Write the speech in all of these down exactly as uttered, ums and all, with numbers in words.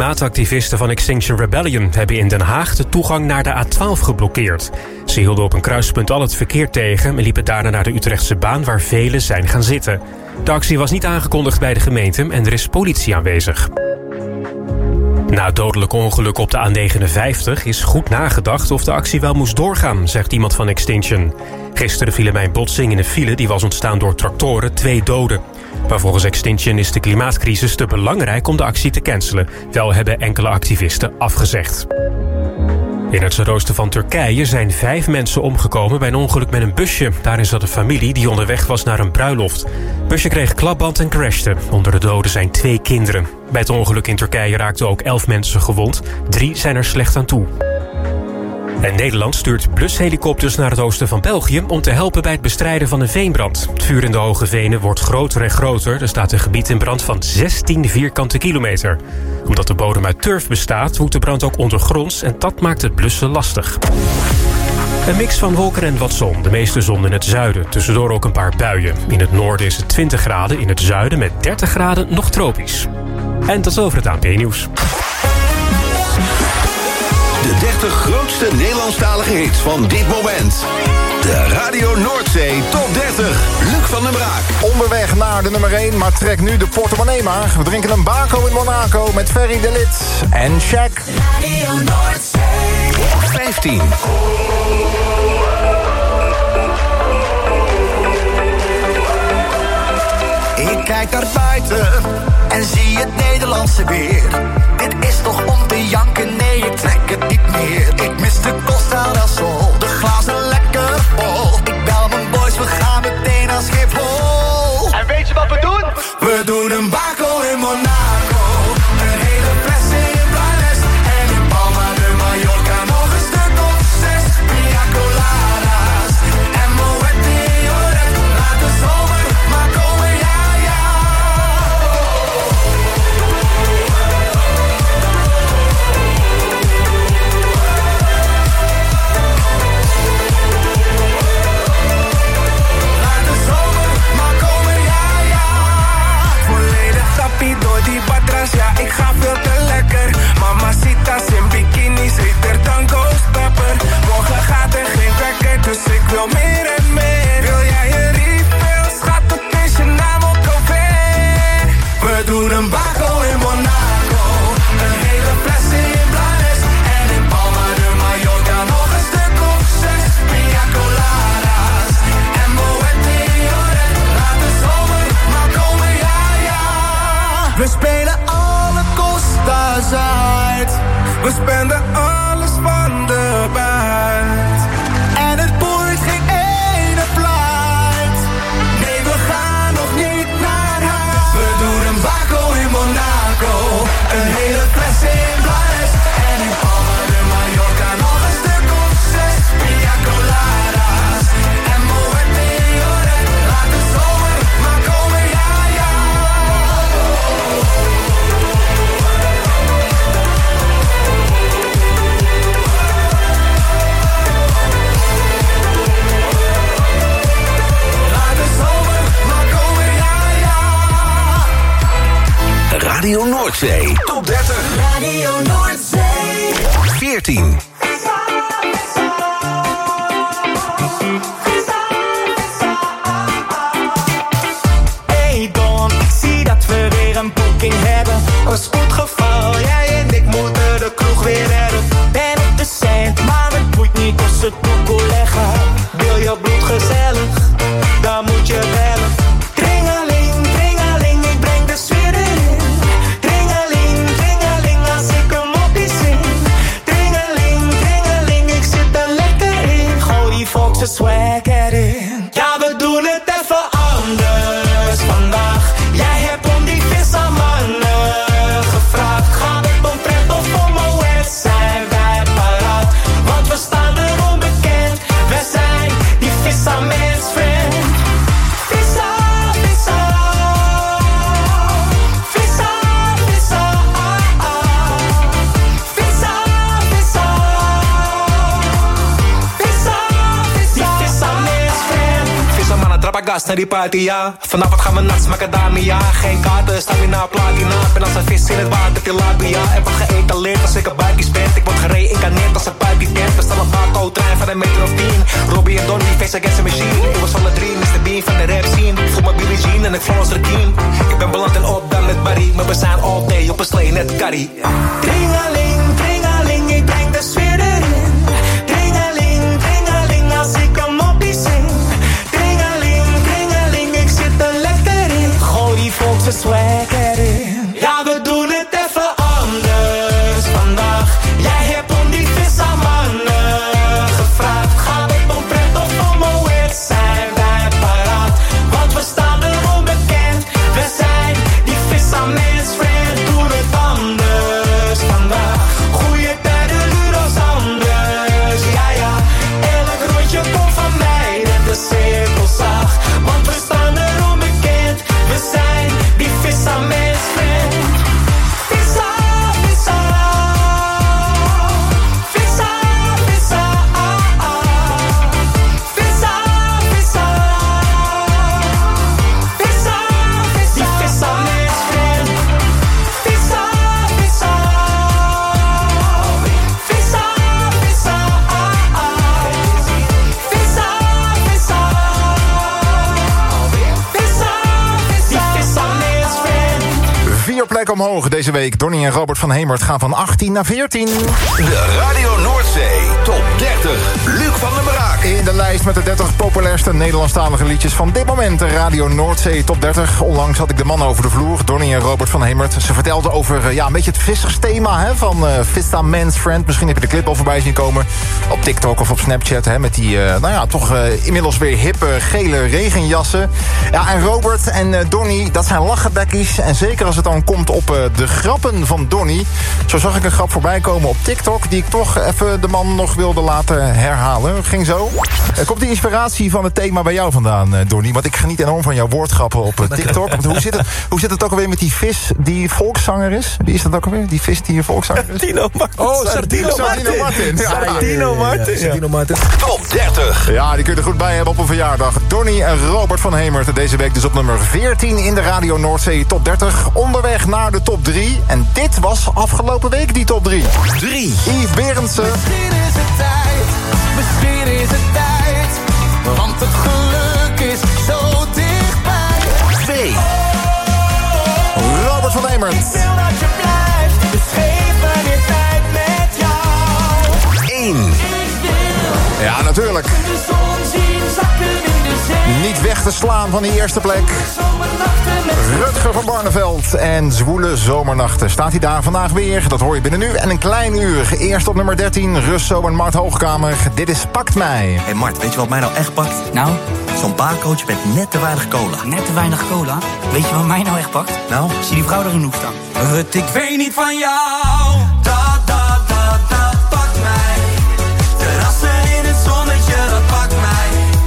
klimaatactivisten van Extinction Rebellion hebben in Den Haag de toegang naar de A twaalf geblokkeerd. Ze hielden op een kruispunt al het verkeer tegen en liepen daarna naar de Utrechtse baan waar velen zijn gaan zitten. De actie was niet aangekondigd bij de gemeente en er is politie aanwezig. Na het dodelijk ongeluk op de A negenenvijftig is goed nagedacht of de actie wel moest doorgaan, zegt iemand van Extinction. Gisteren viel bij een botsing in een file die was ontstaan door tractoren twee doden. Maar volgens Extinction is de klimaatcrisis te belangrijk om de actie te cancelen. Wel hebben enkele activisten afgezegd. In het zuidoosten van Turkije zijn vijf mensen omgekomen bij een ongeluk met een busje. Daarin zat een familie die onderweg was naar een bruiloft. Het busje kreeg klapband en crashte. Onder de doden zijn twee kinderen. Bij het ongeluk in Turkije raakten ook elf mensen gewond. Drie zijn er slecht aan toe. En Nederland stuurt blushelikopters naar het oosten van België om te helpen bij het bestrijden van een veenbrand. Het vuur in de Hoge Venen wordt groter en groter. Er staat een gebied in brand van zestien vierkante kilometer. Omdat de bodem uit turf bestaat, woedt de brand ook ondergronds en dat maakt het blussen lastig. Een mix van wolken en wat zon. De meeste zon in het zuiden. Tussendoor ook een paar buien. In het noorden is het twintig graden. In het zuiden met dertig graden nog tropisch. En tot over het A N P-nieuws. De dertig grootste Nederlandstalige hits van dit moment. De Radio Noordzee Top dertig. Luc van den Braak. Onderweg naar de nummer één, maar trek nu de portemonnee maar. We drinken een Baco in Monaco met Ferry de Lid en Shaq. Radio Noordzee. vijftien. Ik kijk naar buiten en zie het Nederlandse weer. Dit is toch om te janken, nee ik trek het niet meer. Ik mis de Costa del Sol, de glazen lekker vol. Ik bel mijn boys, we gaan meteen naar Schiphol. En weet je wat we doen? We doen een Baco in Monaco. Een hele fles in Blanes. En in Palma de Mallorca nog een stuk of zes. Pina coladas en Moet Dioret. Laat de zomer maar komen, ja ja. Door die batras, ja, ik ga veel te lekker. Mamacitas in bikinis, heter dan ghost pepper. Morgen gaat er geen wekker, dus ik wil meer en meer. Wil jij een refill, schat, het is je naam ook alweer. We doen een Baco in Monaco. Een hele fles in Blanes. En in Palma de Mallorca nog een stuk of zes. Pina coladas en Moet Dioret. Laat de zomer maar komen, ja ja. We spelen alle Costa's uit. We spenden alles van de buit. En het boeit geen ene fluit. Nee, we gaan nog niet naar huis. We doen een Baco in Monaco. Een hele fles in Blanes. En in Palma de Mallorca nog een stuk of zes. Pina coladas en Moet Dioret. Laat de zomer maar komen, ja ja. Radio Noordzee Top dertig. Radio Noordzee. veertien. Hey Don, ik zie dat we weer een boeking hebben. Een spoedgeval, jij en ik moeten de kroeg weer redden. Ben op de cent, maar het boeit niet als het doekoe leggen. Wil je bloed gezellig, dan moet je bellen. Dringeling, dringeling, ik breng de sfeer erin. Dringeling, dringeling, als ik hem op die zing. Dringeling, gas naar die party, ja. Vanavond gaan we nachts macadamia. Geen kaarten, stamina, platina. Ben als een vis in het water, tilapia. En wat geëtaleerd als ik een buikjes ben. Ik word gereïncarneerd als een puipie-tent. We staan op Marco-trein van een metro of tien. Robbie en Donnie, face against the machine. Ik was alle drie, mister Bean van de rap scene. Ik voel me Billie Jean en ik flow als Rakim. Ik ben beland en op dan met Barry. Maar we zijn all day op een slee, net Carrie. Dringeling, dringeling, ik breng de sfeer erin. Dringeling, dringeling, als ik hem op die zing. Dringeling, dringeling, ik zit er lekker in. Gooi die volkse swag erin. Ja, we doen het even anders vandaag. Jij hebt om die vis aan mannen gevraagd. Gaat het om pret of om een wit, zijn wij paraat. Want we staan er onbekend. We zijn die vis aan mens friend. Doe het anders vandaag. Goeie tijden duren als anders. Ja, ja, elk rondje komt van mij. En de cirkel zaag. Want we staan er onbekend. We zijn die vis aan mens friend. Vissa, vissa. Vissa, vissa. Vissa, vissa. Vissa, vissa. Die vis aan mens friend. Vissa, vissa. Vissa, vissa. Vissa, vissa. Vissa, vissa. Die vis aan mens friend. Vier plekken omhoog deze week. Donnie en Robert van Hemert gaan van achttien naar veertien. De Radio Noordzee Top dertig. Luc van den Braak. In de lijst met de dertig populairste Nederlandstalige liedjes van dit moment. De Radio Noordzee Top dertig. Onlangs had ik de man over de vloer, Donnie en Robert van Hemert. Ze vertelden over uh, ja, een beetje het vissersthema hè, van uh, Vista Man's Friend. Misschien heb je de clip al voorbij zien komen op TikTok of op Snapchat. Hè, met die, uh, nou ja, toch uh, inmiddels weer hippe gele regenjassen. Ja, en Robert en uh, Donnie, dat zijn lachenbekkies. En zeker als het dan komt op uh, de grappen van Donnie. Zo zag ik een grap voorbij komen op TikTok, die ik toch even de man nog wilde laten herhalen. Ging zo. Uh, komt die inspiratie van het thema bij jou vandaan, uh, Donnie? Want ik geniet enorm van jouw woordgrappen op uh, TikTok. Want hoe zit het, hoe zit het ook alweer met die vis die volkszanger is? Wie is dat ook alweer? Die vis die een volkszanger is? Tino Martin. Oh, Sardino Martin. Martin. Ja, Sardino Martin. Sardino Martin. Top dertig. ja, die kun je er goed bij hebben op een verjaardag. Donnie en Robert van Hemert. Deze week dus op nummer veertien in de Radio Noordzee Top dertig. Onderweg naar de top drie. En dit was afgelopen week die top drie. drie. Yves Berendsen. Misschien is het tijd, misschien is het tijd. Want het geluk is zo dichtbij. twee. Robert van Hemert. Ik wil dat je blijft, dus geef me weer tijd met jou. één. Ik wil Ja, natuurlijk. de zon zien zakken in de zee. Niet weg te slaan van die eerste plek. Zomernachten met Rutger van Barneveld en Zwoele Zomernachten. Staat hij daar vandaag weer? Dat hoor je binnen nu en een klein uur. Eerst op nummer dertien, Russo en Mart Hoogkamer. Dit is Pakt Mij. Hé hey Mart, weet je wat mij nou echt pakt? Nou, Zo'n baarcoach met net te weinig cola. net te weinig cola. Weet je wat mij nou echt pakt? Nou? Zie die vrouw er genoeg staan. Rut, ik weet niet van jou. Dat, dat, dat, dat pakt mij. Terrassen in het zonnetje, dat pakt mij.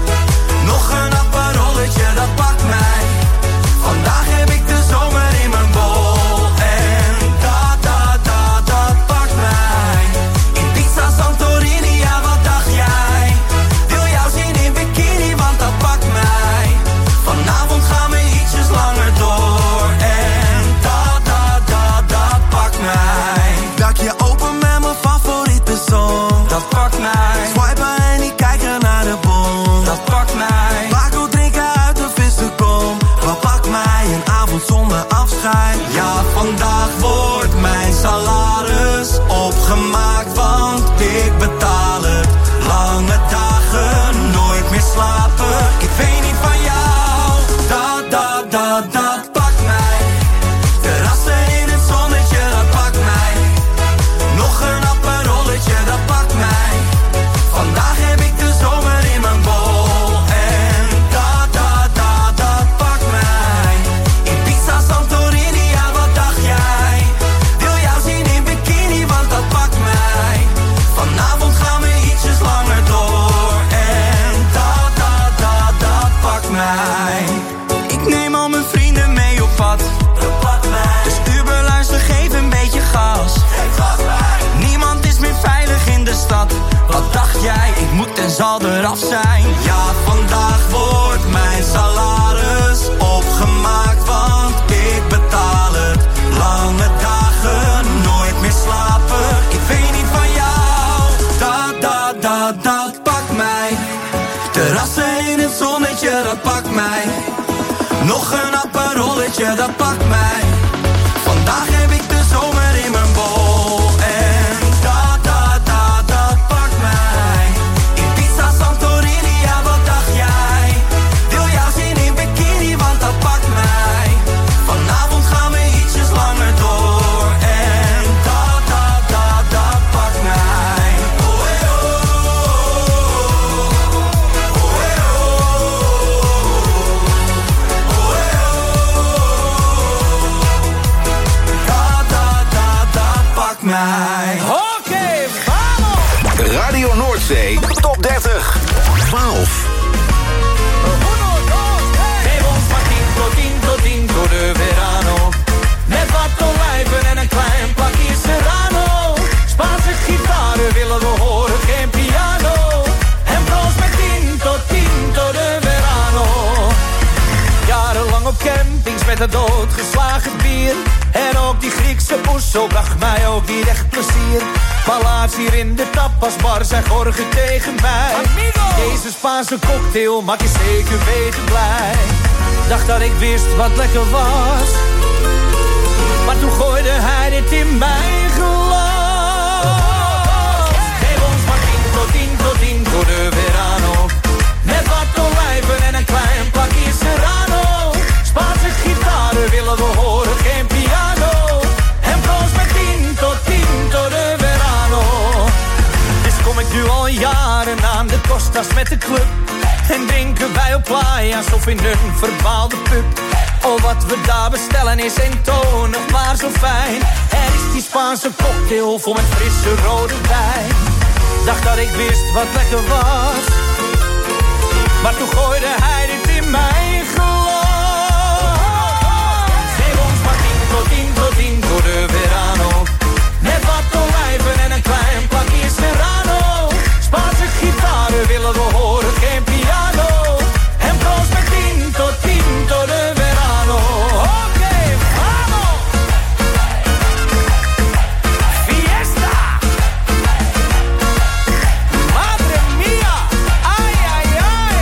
Nog een apparolletje, dat pakt mij. Vandaag heb ik de zomer in mijn bol. En dat, dat, dat, dat pakt mij. Ibiza, Santorini, ja wat dacht jij? Wil jou zien in bikini, want dat pakt mij. Vanavond gaan we ietsjes langer door. En dat, dat, dat, dat pakt mij. Dak je open met mijn favoriete song. Dat pakt mij. Swipen en niet kijken naar de bon. Dat pakt mij. Baco drinken uit de vissenkom. Wat pakt mij een avond zonder afscheid? Ja, vandaag wordt mijn salaris opgemaakt, want ik betaal het. Lange dagen, nooit meer slapen. Ik weet niet van jou. Dat, dat, dat, dat pakt mij. Terrassen in het zonnetje, dat pakt mij. Nog een apparolletje, dat pakt mij. Vandaag heb ik de zomer in mijn bol. En dat, dat, dat, dat pakt mij. Ibiza, Santorini, ja wat dacht jij? Wil jou zien in bikini, want dat pakt mij. Vanavond gaan we ietsjes langer door. En dat, dat, dat, dat pakt mij. Ik neem al mijn vrienden mee op pad. Dat pakt mij. Dus Uber, luister, geef een beetje gas. Dat pakt mij. Niemand is meer veilig in de stad. Wat dacht jij? Ik moet en zal eraf zijn. Ja, vandaag wordt mijn salaris paardje dat pakt mij. Vandaag heb ik de zomer in mijn bol. En dat, dat, dat, dat pakt mij. Ibiza, Santorini, ja wat dacht jij? Wil jou zien in bikini, want dat pakt mij. Vanavond gaan we ietsjes langer door. En dat, dat, dat, dat pakt mij. Oh, hey, oh. Oh, hey, oh. Oh, hey, oh. Dat, dat, dat, dat pakt mij. Oké, vamos! Radio Noordzee, top dertig. twaalf. Bebons van tinto, tinto, tinto de verano. Met wat olijven en een klein plakje serrano. Spaanse gitaren willen we horen, geen piano. En proost met tinto, tinto de verano. Jarenlang op campings met het doodgeslagen bier. En ook die Griekse oeso bracht mij ook niet echt plezier. Maar laatst hier in de tapasbar zei Jorge tegen mij: deze Spaanse cocktail maak je zeker weten blij. Dacht dat ik wist wat lekker was, maar toen gooide hij dit in mijn glas. Geef ons maar tinto, tinto, tinto de verano. Met wat olijven en een klein plakje serrano. Spaanse gitaren willen we horen, geen piano. En proost met tinto, tinto de verano. Dus kom ik nu al jaren aan de Costas met de club. En drinken wij op playa's of in een verdwaalde pub. Oh, wat we daar bestellen is eentonig, maar zo fijn. Er is die Spaanse cocktail vol met frisse rode wijn. Dacht dat ik wist wat lekker was, maar toen gooide hij dit in mijn glas. Geef ons maar tinto, tinto, tinto de verano. Met wat olijven en een klein plakje serrano. Spaanse gitaren willen we horen, geen piano. En proost met tinto, tinto de verano. Oké, vamos! Fiesta! Madre mia! Ay, ay, ay!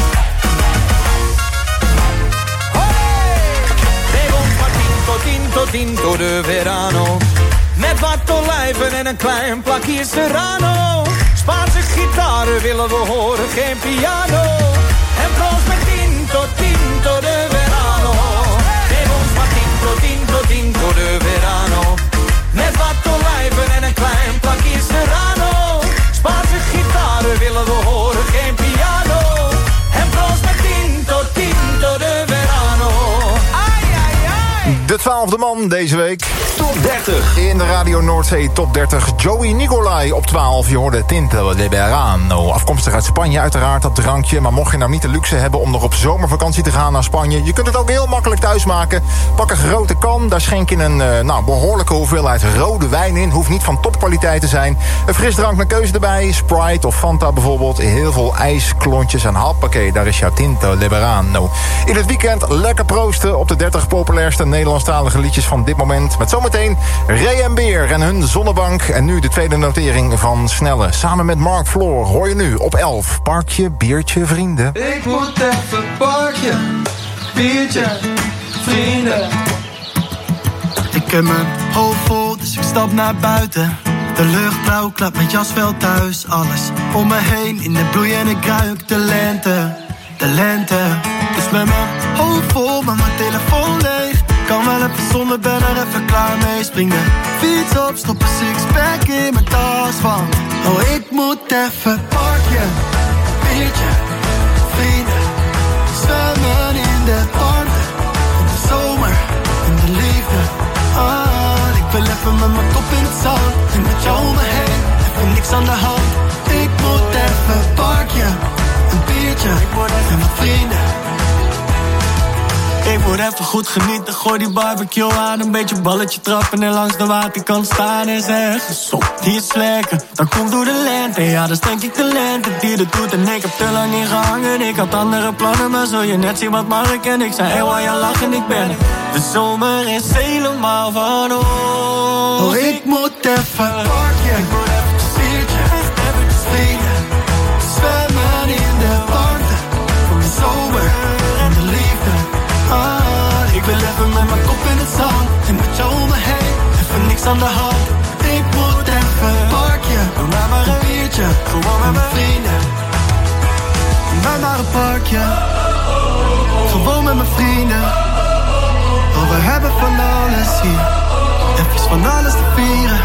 Bebons maar tinto, tinto, tinto de verano. Met wat olijven en een klein plakje serrano. Spaanse gitaren willen we horen, geen piano. En proost met tinto, tinto de verano. Geef ons maar tinto, tinto, tinto de verano. Met wat olijven en een klein plakje serrano. Spaanse gitaren willen we horen, geen piano. En proost met tinto, tinto de verano. Ai, ai, ai. De twaalfde man deze week. Top dertig. In de Radio Noordzee Top dertig. Joey Nicolai op twaalf. Je hoorde Tinto de Verano. Afkomstig uit Spanje uiteraard, dat drankje. Maar mocht je nou niet de luxe hebben om nog op zomervakantie te gaan naar Spanje, je kunt het ook heel makkelijk thuis maken. Pak een grote kan, daar schenk je een uh, nou, behoorlijke hoeveelheid rode wijn in. Hoeft niet van topkwaliteit te zijn. Een frisdrank naar keuze erbij. Sprite of Fanta bijvoorbeeld. Heel veel ijsklontjes en hoppakee. Daar is jouw Tinto de Verano. In het weekend lekker proosten op de dertig populairste Nederlandstalige liedjes van dit moment. Met zometeen Ray en Beer en hun Zonnebank. En nu de tweede notering van Snelle. Samen met Mark Floor hoor je nu op elf. Parkje, biertje, vrienden. Ik moet even parkje, biertje, vrienden. Ik heb mijn hoofd vol, dus ik stap naar buiten. De lucht blauw, klap met jas wel thuis. Alles om me heen in de bloei en ik ruik de lente. De lente. Dus met mijn hoofd vol, maar mijn telefoon leeg. Kan wel even zonder, ben er even klaar mee. Spring de fiets op, stop een sixpack in mijn tas van. Oh, ik moet even parkje, biertje, vrienden. Zwemmen in de warmte, in de zomer, in de liefde. Ah, ik wil even met mijn kop in het zand. En met jou om me heen, even niks aan de hand. Ik moet even parkje, een biertje, en wat vrienden. Ik moet even goed genieten, gooi die barbecue aan. Een beetje balletje trappen en langs de waterkant staan en zeggen: zo, die is lekker, dat komt door de lente. Ja, dat is denk ik de lente die dat doet. En ik heb te lang niet gehangen, ik had andere plannen. Maar zul je net zien wat mag ik en ik zei: hé, waar je lachen, ik ben er. De zomer is helemaal van ons. Oh, ik moet even parkje, ik moet even een biertje, even een vrienden. Zwemmen in de warmte, van de zomer en de liefde. Ah, ik wil even met Ik moet even een parkje, doe maar maar een biertje, gewoon met mijn vrienden. Wij naar een parkje, gewoon met mijn vrienden. Oh, we hebben van alles hier, even van alles te vieren.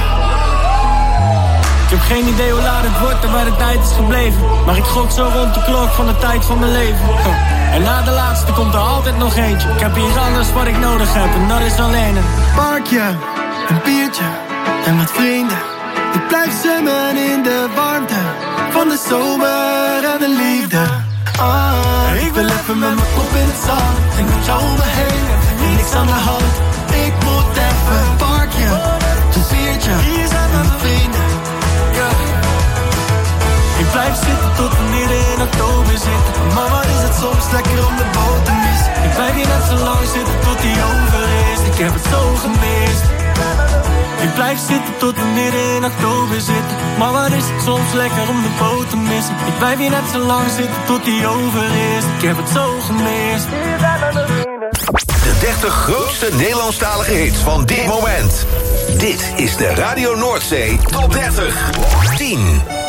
Ik heb geen idee hoe laat het wordt en waar de tijd is gebleven. Maar ik gok zo rond de klok van de tijd van mijn leven. En na de laatste komt er altijd nog eentje. Ik heb hier alles wat ik nodig heb en dat is alleen een parkje, een biertje en wat vrienden. Ik blijf zwemmen in de warmte van de zomer en de liefde. Ah, ik wil even met mijn kop in het zand en met jou om me heen en niks aan de hand. Ik moet even een parkje, een biertje en mijn vrienden. Ik blijf zitten tot we midden in oktober zitten. Maar wat is het soms lekker om de boot te missen. Ik blijf hier net zo lang zitten tot die over is. Ik heb het zo gemist. Ik blijf zitten tot we midden in oktober zitten. Maar wat is het soms lekker om de boot te missen. Ik blijf hier net zo lang zitten tot die over is. Ik heb het zo gemist. De dertig grootste Nederlandstalige hits van dit moment. Dit is de Radio Noordzee Top dertig. tien.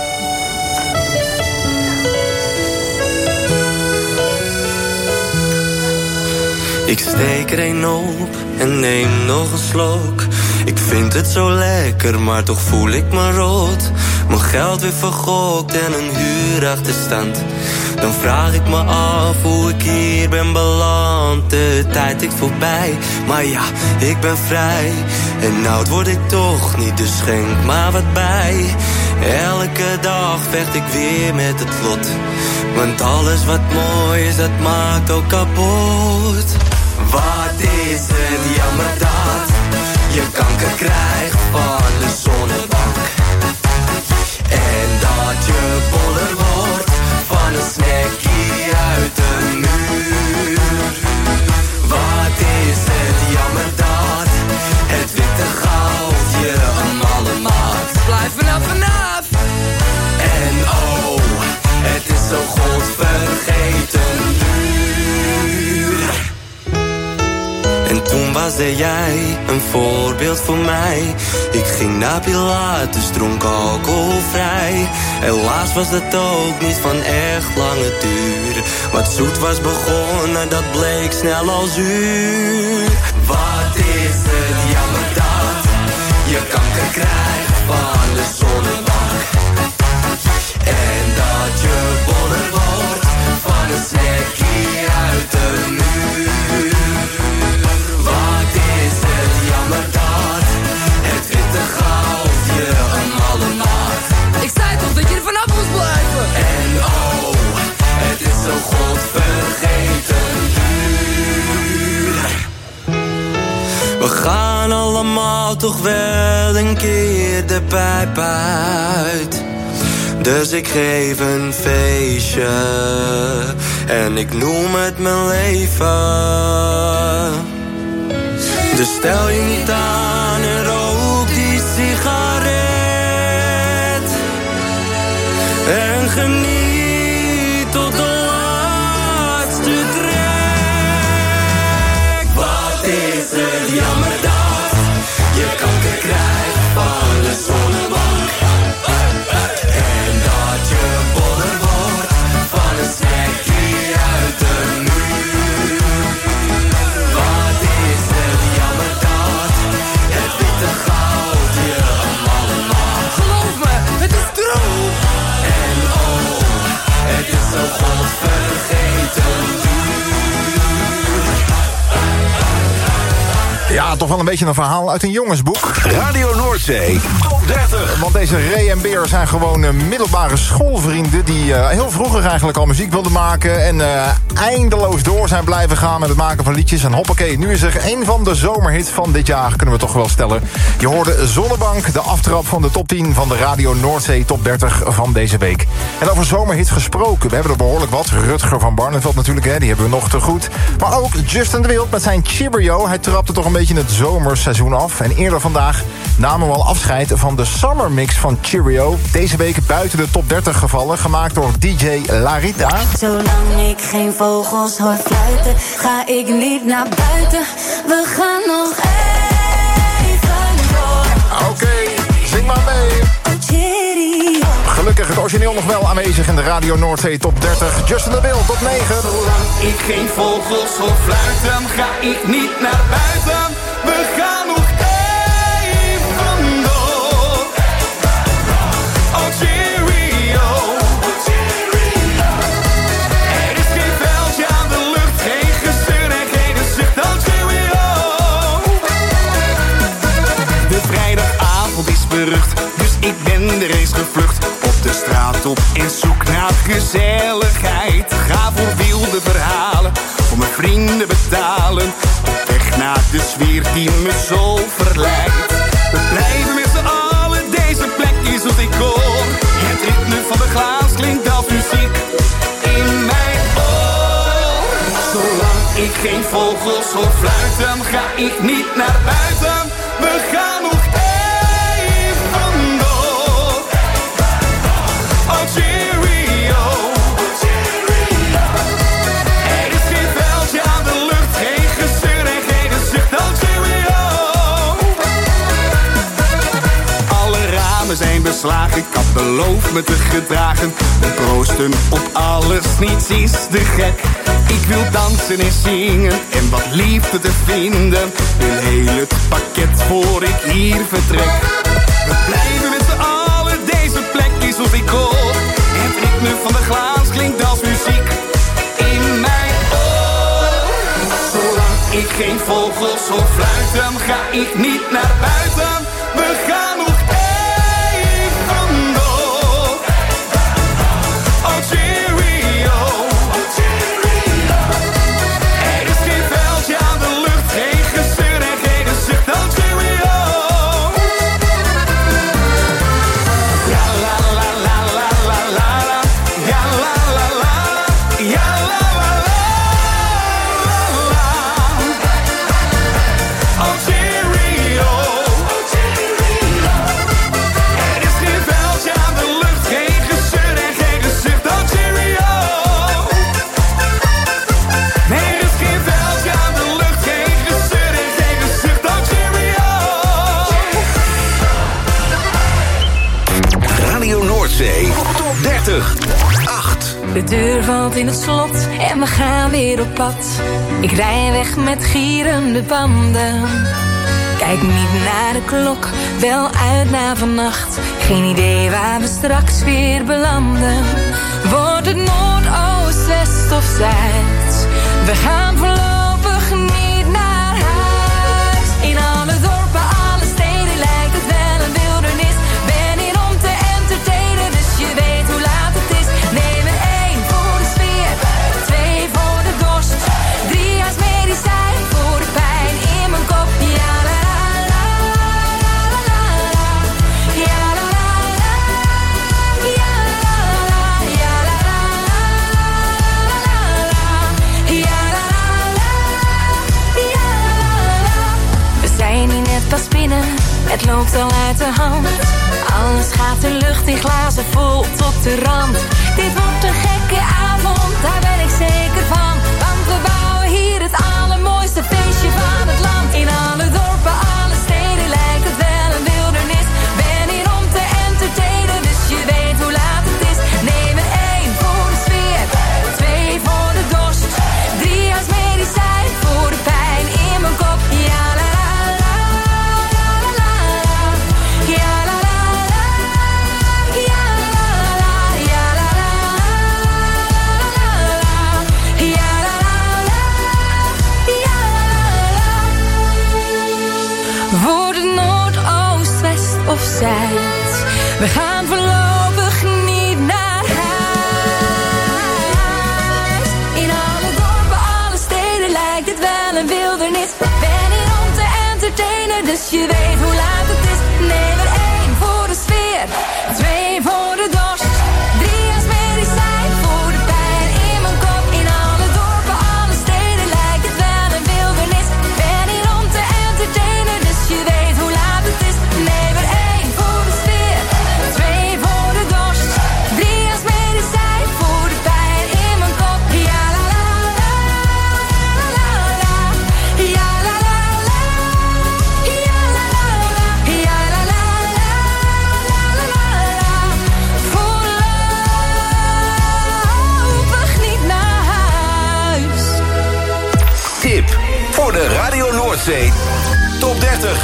Ik steek er een op en neem nog een slok. Ik vind het zo lekker, maar toch voel ik me rot. Mijn geld weer vergokt en een huurachterstand. Dan vraag ik me af hoe ik hier ben beland. De tijd tikt voorbij, maar ja, ik ben vrij. En oud word ik toch niet, dus schenk maar wat bij. Elke dag vecht ik weer met het lot. Want alles wat mooi is, dat maakt ook kapot. Wat is het jammer dat je kanker krijgt van de zonnebank. En dat je boller wordt van een snackie uit de muur. Wat is het jammer dat het witte goud je een malle maakt. Blijf vanaf vanaf. En oh, het is zo godvergeten duur. En toen was er jij een voorbeeld voor mij. Ik ging naar Pilatus, dronk alcoholvrij. Helaas was dat ook niet van echt lange duur. Wat zoet was begonnen, dat bleek snel al zuur. Wat is het jammer dat je kanker krijgt van de zonnebank. En dat je boller wordt van een snackie uit de muur. Wat is het jammer dat het witte goud je een malle maakt. Ik zei toch dat je er vanaf moest blijven. En oh, het is zo godvergeten duur. We gaan allemaal toch wel een keer de pijp uit. Dus ik geef een feestje en ik noem het mijn leven. Dus stel je niet aan en rook die sigaret. En geniet tot de laatste trek. Wat is het jammer dat je kanker krijgt van de zonnebank. En dat je boller wordt van een snackie uit de muur. Wat is het jammer dat het witte goud je een malle maakt. Geloof me, het is droog. En oh, het is zo godvergeten duur. Ja, toch wel een beetje een verhaal uit een jongensboek. Radio Noordzee Top dertig. Want deze Ray en Beer zijn gewoon uh, middelbare schoolvrienden... die uh, heel vroeger eigenlijk al muziek wilden maken... en uh, eindeloos door zijn blijven gaan met het maken van liedjes. En hoppakee, nu is er een van de zomerhits van dit jaar, kunnen we toch wel stellen. Je hoorde Zonnebank, de aftrap van de top tien... van de Radio Noordzee Top dertig van deze week. En over zomerhits gesproken, we hebben er behoorlijk wat. Rutger van Barneveld natuurlijk, hè, die hebben we nog te goed. Maar ook Justin de Wild met zijn Cheerio. Hij trapte toch een beetje het zomerseizoen af. En eerder vandaag namen we al afscheid van de Summer Mix van Cheerio. Deze week buiten de top dertig gevallen, gemaakt door D J Larita. Zolang ik geen vogels hoor fluiten, ga ik niet naar buiten. We gaan nog even door. Oké, okay. origineel nog wel aanwezig in de Radio Noordzee Top dertig. Justin de Bill tot negen. Zolang ik geen vogels hoor fluiten, ga ik niet naar buiten. We gaan nog even door. Oh cheerio. Er is geen veldje aan de lucht, geen gezeur en geen gezicht. Oh cheerio. De vrijdagavond is berucht, dus ik ben er eens gevlucht. Op de straat op en zoek naar gezelligheid. Ga voor wilde verhalen, voor mijn vrienden betalen. Op weg naar de sfeer die me zo verleidt. We blijven met z'n allen, deze plek is wat ik hoor. Het ritme van de glaas klinkt als muziek in mijn oor. Zolang ik geen vogels hoor fluiten, ga ik niet naar buiten. We gaan nog even door. Oh cheerio. Er is geen veldje aan de lucht, geen gezeur en geen gezicht. Oh cheerio. Alle ramen zijn beslagen, ik had beloofd me te gedragen. We proosten op alles, niets is te gek. Ik wil dansen en zingen en wat liefde te vinden. Wil heel het pakket voor ik hier vertrek. We blijven met z'n allen, deze plek is wat ik hoor. Het ritme van de glaas klinkt als muziek in mijn oor. Zolang ik geen vogels hoor fluiten, ga ik niet naar buiten. We gaan nog even door. Oh cheerio. Er is geen veldje aan de lucht, geen gezeur en geen gezicht. Oh cheerio. Ja la la la la la la la. Ja la la la la. Ja la la la la. Oh cheerio. Er is geen veldje aan de lucht, geen gezeur en geen gezicht. Oh cheerio. Nee, er is geen veldje aan de lucht, geen gezeur en geen gezicht. Oh cheerio. Radio Noordzee Top dertig. acht. De deur valt in het slot en we gaan weer op pad. Ik rij weg met gierende banden. Kijk niet naar de klok, wel uit naar vannacht. Geen idee waar we straks weer belanden. Wordt het noord, oost, west of zuid? We gaan voorlopig niet naar huis. In alle dorpen, alle steden lijkt het wel een wildernis. Ben hier om te entertainen, dus je weet hoe laat het is. Neem er één voor de sfeer, twee voor de dorst, drie als medicijn voor de pijn in mijn kop. Ja la la la la la la. Ja la la la. Ja la la. Ja la la la. Ja la la. Ja la la. We zijn hier net pas binnen, het loopt al uit de hand. Alles gaat de lucht in glazen vol tot de rand. Dit wordt een gekke avond, daar ben ik zeker van. Want we bouwen hier het allermooiste feestje van het land. In alle dorpen, alle steden lijkt het wel een wildernis. Ben hier om te entertainen, dus je weet hoe laat het is. Neem er één voor de sfeer, twee voor de dorst, drie als medicijn voor de pijn in mijn kop. Ja la la la la la la. Ja la la la. Ja la la. Ja la la la. Ja la la. Ja la la. Wordt het noord, oost, west of zuid? We gaan voorlopig niet naar huis. In alle dorpen, alle steden lijkt het wel een wildernis. Ben hier om te entertainen, dus je weet hoe laat het is. Neem er één voor de sfeer, twee voor de dorst, drie als medicijn voor de pijn in mijn kop. In alle dorpen, alle steden lijkt het wel een wildernis. Ben hier om te entertainen, dus je weet hoe laat het is. Neem er één voor de sfeer, twee voor de dorst, drie als medicijn voor de pijn in mijn kop. Ja la la la la la la. Ja la la la. Ja la la la. Noordzee Top dertig.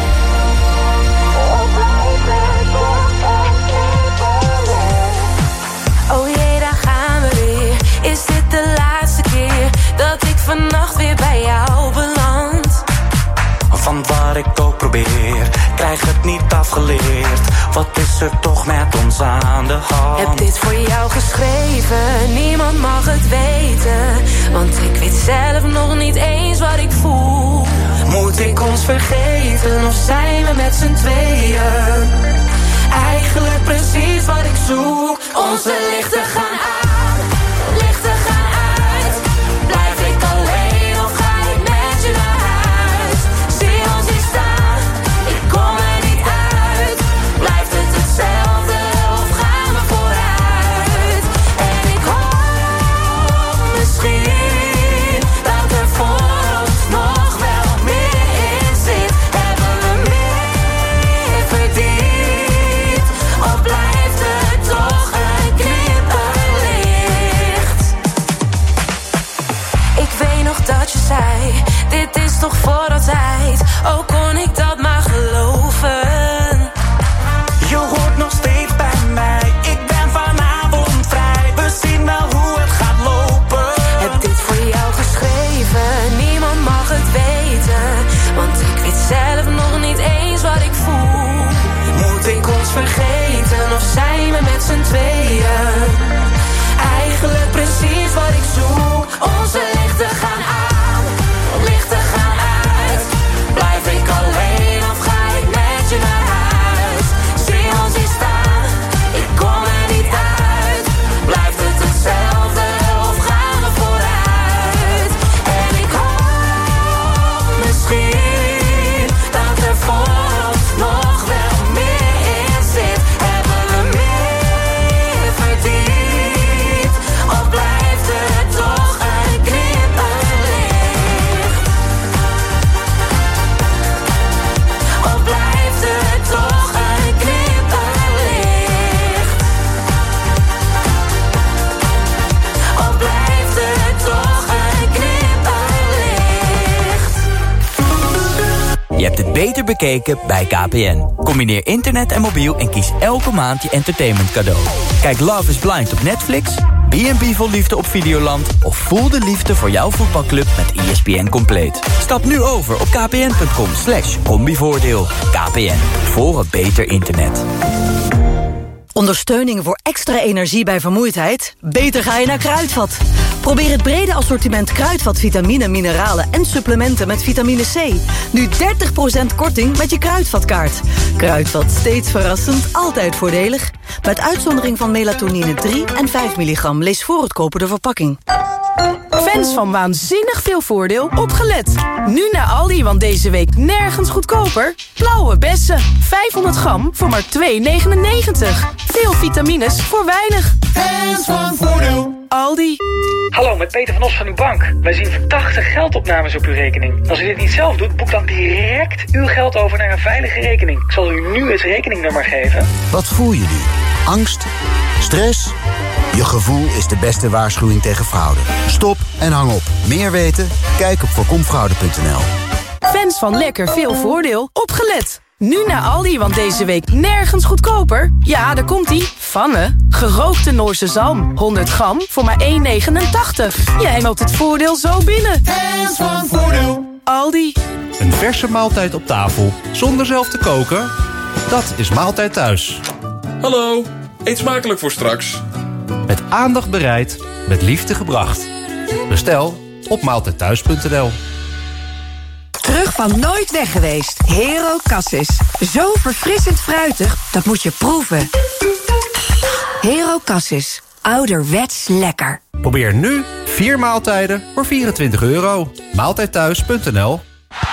Oh jee, daar gaan we weer. Is dit de laatste keer dat ik vannacht weer bij jou beland? Van waar ik ook probeer, krijg het niet afgeleerd. Wat is er toch met ons aan de hand? Heb dit voor jou geschreven, niemand mag het weten. Want ik weet zelf nog niet eens wat ik voel. Moet ik ons vergeten of zijn we met z'n tweeën? Eigenlijk precies wat ik zoek. Onze lichten gaan aan, lichten gaan uit. Blijf ik alleen of ga ik met je naar huis? Zie ons hier staan, ik kom er niet uit. Blijft het hetzelfde of gaan we vooruit? En ik hoop misschien dat er voor ons nog wel meer in zit. Hebben we meer verdiend? Of blijft het toch een knipperlicht? Ik weet nog dat je zei, dit is toch voor altijd. Ook kon ik dat maar geloven. Je hoort nog steeds bij mij, ik ben vanavond vrij. We zien wel hoe het gaat lopen. Heb dit voor jou geschreven, niemand mag het weten. Want ik weet zelf nog niet eens wat ik voel. Moet ik ons vergeten of zijn we met z'n tweeën? Eigenlijk precies wat ik zoek. Onze lichten gaan aan, lichten gaan uit. Blijf ik alleen of ga ik met je naar huis? Zie ons hier staan, ik kom er niet uit. Blijft het hetzelfde of gaan we vooruit? En ik hoop misschien dat er voor ons nog wel meer in zit. Hebben we meer verdiend? Of blijft het toch een knipperlicht? Of blijft het toch een knipperlicht? Of blijft het toch een knipperlicht? Je hebt het beter bekeken bij K P N. Combineer internet en mobiel en kies elke maand je entertainment cadeau. Kijk Love is Blind op Netflix, B en B vol liefde op Videoland of voel de liefde voor jouw voetbalclub met E S P N Compleet. Stap nu over op kpn.com slash combivoordeel. K P N, voor een beter internet. Ondersteuning voor extra energie bij vermoeidheid? Beter ga je naar Kruidvat. Probeer het brede assortiment Kruidvat vitamine, mineralen en supplementen met vitamine C. Nu dertig procent korting met je Kruidvatkaart. Kruidvat, steeds verrassend, altijd voordelig. Met uitzondering van melatonine drie en vijf milligram. Lees voor het kopen de verpakking. Fans van waanzinnig veel voordeel, opgelet. Nu naar Aldi, want deze week nergens goedkoper. Blauwe bessen, vijfhonderd gram voor maar twee negenennegentig. Veel vitamines voor weinig. Fans van voordeel. Aldi. Hallo, met Peter van Os van uw bank. Wij zien verdachte geldopnames op uw rekening. Als u dit niet zelf doet, boek dan direct uw geld over naar een veilige rekening. Ik zal u nu het rekeningnummer geven. Wat voel je nu? Angst? Stress? Je gevoel is de beste waarschuwing tegen fraude. Stop en hang op. Meer weten? Kijk op voorkomfraude punt n l. Fans van lekker veel voordeel, opgelet. Nu naar Aldi, want deze week nergens goedkoper. Ja, daar komt-ie. Vanne. Gerookte Noorse zalm. honderd gram voor maar één negenentachtig. Jij loopt het voordeel zo binnen. Fans van voordeel. Aldi. Een verse maaltijd op tafel, zonder zelf te koken? Dat is Maaltijd Thuis. Hallo, eet smakelijk voor straks. Met aandacht bereid, met liefde gebracht. Bestel op maaltijdthuis punt n l. Terug van nooit weg geweest. Hero Cassis. Zo verfrissend fruitig, dat moet je proeven. Hero Cassis. Ouderwets lekker. Probeer nu vier maaltijden voor vierentwintig euro. maaltijdthuis punt n l.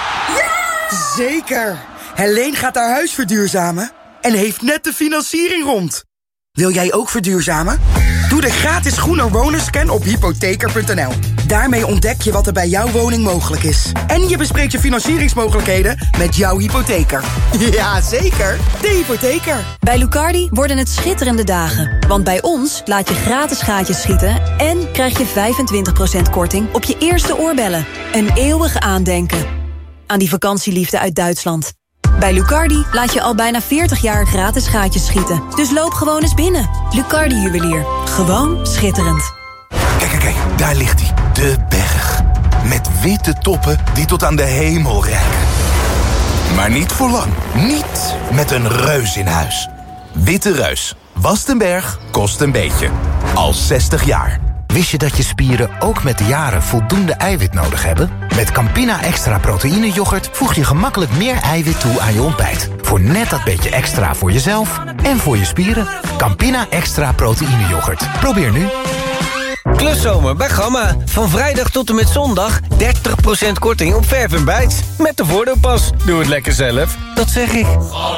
Zeker. Helene gaat haar huis verduurzamen en heeft net de financiering rond. Wil jij ook verduurzamen? Doe de gratis Groener Wonerscan op hypotheker punt n l. Daarmee ontdek je wat er bij jouw woning mogelijk is. En je bespreekt je financieringsmogelijkheden met jouw hypotheker. Ja, zeker. De hypotheker. Bij Lucardi worden het schitterende dagen. Want bij ons laat je gratis gaatjes schieten en krijg je vijfentwintig procent korting op je eerste oorbellen. Een eeuwig aandenken. aan die vakantieliefde uit Duitsland. Bij Lucardi laat je al bijna veertig jaar gratis gaatjes schieten. Dus loop gewoon eens binnen. Lucardi Juwelier. Gewoon schitterend. Kijk, kijk, kijk. Daar ligt hij. De berg. Met witte toppen die tot aan de hemel reiken. Maar niet voor lang. Niet met een reus in huis. Witte Reus. Wast een berg, kost een beetje. Al zestig jaar. Wist je dat je spieren ook met de jaren voldoende eiwit nodig hebben? Met Campina Extra Proteïne Yoghurt voeg je gemakkelijk meer eiwit toe aan je ontbijt. Voor net dat beetje extra voor jezelf en voor je spieren. Campina Extra Proteïne Yoghurt. Probeer nu. Kluszomer bij Gamma. Van vrijdag tot en met zondag dertig procent korting op verf en bijts. Met de voordeelpas. Doe het lekker zelf. Dat zeg ik.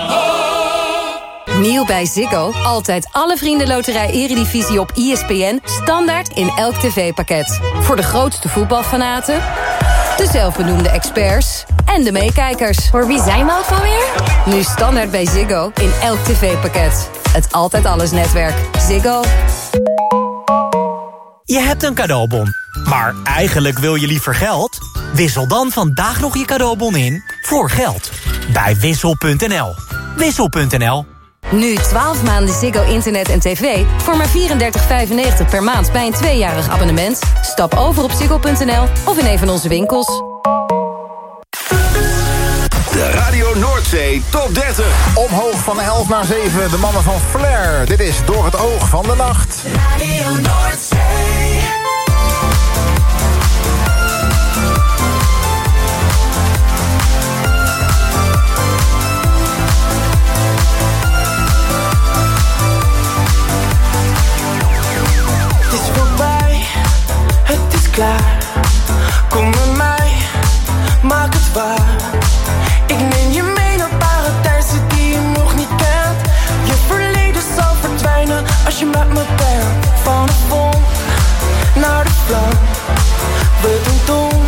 Nieuw bij Ziggo. Altijd alle vriendenloterij Eredivisie op I S P N. Standaard in elk tv-pakket. Voor de grootste voetbalfanaten, de zelfbenoemde experts en de meekijkers. Voor wie zijn we ook alweer? Nu standaard bij Ziggo in elk tv-pakket. Het Altijd Alles netwerk. Ziggo. Je hebt een cadeaubon, maar eigenlijk wil je liever geld? Wissel dan vandaag nog je cadeaubon in voor geld. Bij Wissel punt n l. Wissel punt n l. Nu twaalf maanden Ziggo internet en tv voor maar vierendertig vijfennegentig per maand bij een tweejarig abonnement. Stap over op ziggo punt n l of in een van onze winkels. De Radio Noordzee Top dertig. Omhoog van elf naar zeven, de mannen van Flair. Dit is Door het oog van de nacht. Radio Noordzee. Het is voorbij, het is klaar. Kom met mij, maak het waar. Ik neem je mee naar paradijzen die je nog niet kent. Je verleden zal verdwijnen als je met me bent. Van de vonk naar de vlam. We doen toen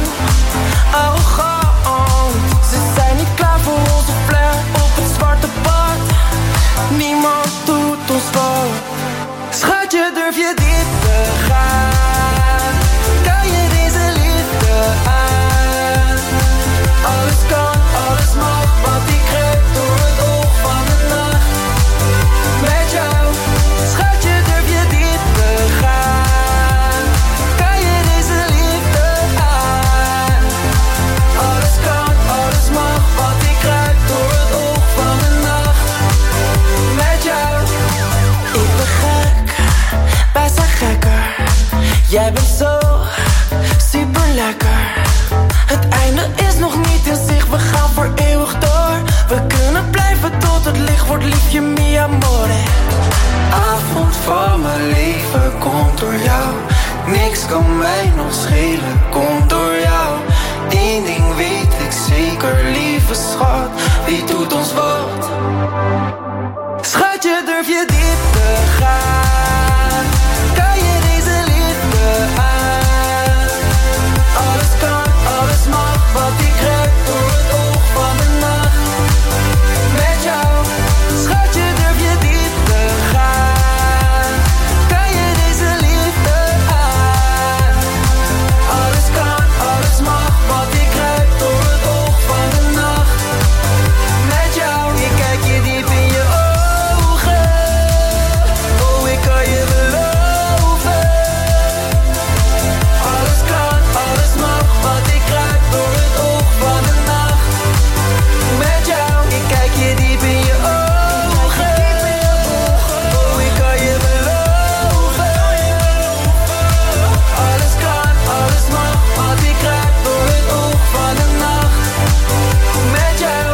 arrogant. Ze zijn niet klaar voor onze flair op het zwarte pad. Niemand doet ons wat. Schatje, durf je dit te gaan? Kan je deze liefde aan? Alles kan, alles mag, want ik greep door het oog van de nacht. Met jou, schatje, durf je dit te gaan? Kan je deze liefde aan? Alles kan, alles mag, want ik greep door het oog van de nacht. Met jou, ik ben gek, wij zijn gekker. Jij bent zo super lekker. Het einde is nog niet in zicht, we gaan voor eeuwig door. We kunnen blijven tot het licht wordt, liefje, mi amore. Avond van mijn leven komt door jou. Niks kan mij nog schelen, komt door jou. Eén ding weet ik zeker, lieve schat, wie doet ons wat? Schatje, durf je dit te gaan? Kan je deze liefde aan? Alles kan, alles mag, want ik greep door het oog van de nacht. Met jou, schatje, durf je dit te gaan? Kan je deze liefde aan? Alles kan, alles mag, want ik greep door het oog van de nacht. Met jou, ik kijk je diep in je ogen. Oh, ik kan je beloven. Alles kan, alles mag, want ik kruip door het oog van de nacht. Met jou, ik kijk je diep in je ogen. Oh, ik kan je beloven. Alles kan, alles mag, want ik kruip door het oog van de nacht. Met jou.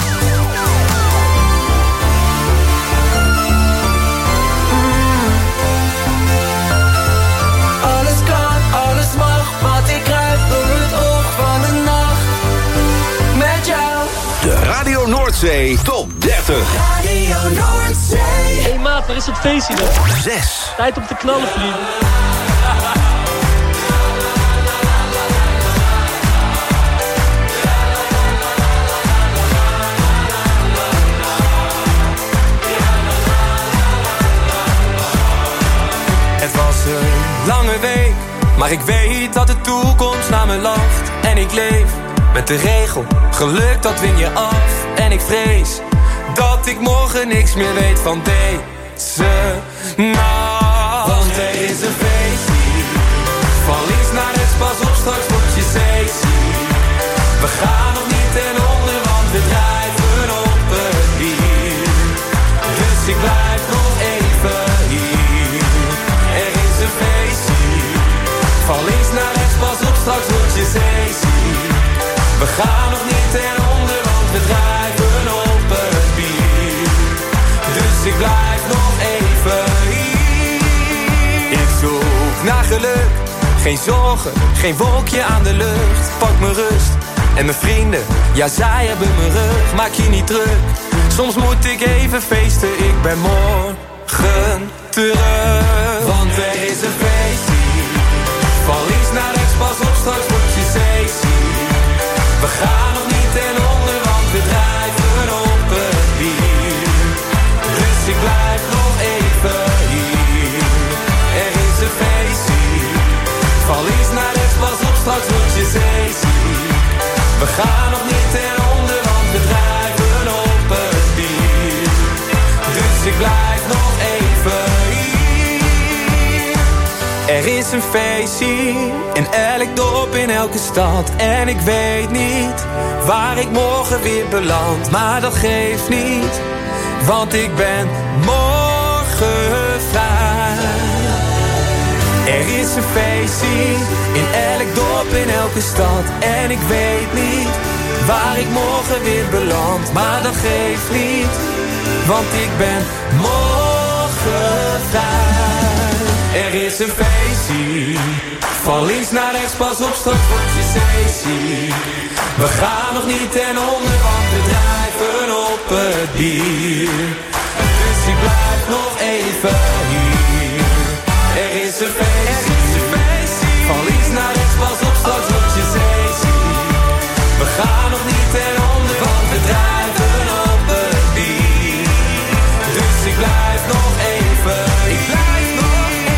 Alles kan, alles mag, want ik kruip door het oog van de nacht. Met jou. De Radio Noordzee Top dertig. Radio Noordzee. Hé hey maat, waar is het feestje dan? Zes. Tijd om te knallen, vrienden. Het was een lange week, maar ik weet dat de toekomst naar me lacht. En ik leef met de regel, geluk dat win je af. En ik vrees dat ik morgen niks meer weet van deze nacht. Want er is een feestje, van links naar rechts, pas op, straks word je sexy. We gaan nog niet ten onder, want we drijven op het bier. Dus ik blijf nog even hier. Er is een feestje, van links naar rechts, pas op, straks word je sexy. We gaan nog niet ten onder, want we drijven op het bier. Dus ik blijf nog even hier. Ik zoek naar geluk, geen zorgen, geen wolkje aan de lucht. Pak mijn rust en mijn vrienden, ja zij hebben mijn rug. Maak je niet druk, soms moet ik even feesten. Ik ben morgen terug. Want er is een feestje, van links naar rechts, pas op, straks word je sexy. We gaan nog niet ten onder, want we drijven op het bier. Dus ik blijf nog even hier. Er is een feestje, van links naar rechts, pas op, straks word je sexy. We gaan nog niet ten onder, want we drijven op het bier. Dus ik blijf nog even hier. Er is een feestje, in elk dorp, in elke stad. En ik weet niet waar ik morgen weer beland. Maar dat geeft niet, want ik ben morgen vrij. Er is een feestje, in elk dorp, in elke stad. En ik weet niet waar ik morgen weer beland. Maar dat geeft niet, want ik ben morgen vrij. Er is een feestje, van links naar rechts, pas op, straks word je sexy. We gaan nog niet ten onder, want we drijven op het bier. Dus ik blijf nog even hier. Er is een feestje, van links naar rechts, pas op, straks word je sexy. We gaan nog niet ten onder, want we drijven op het bier. Dus ik blijf nog even, ik blijf nog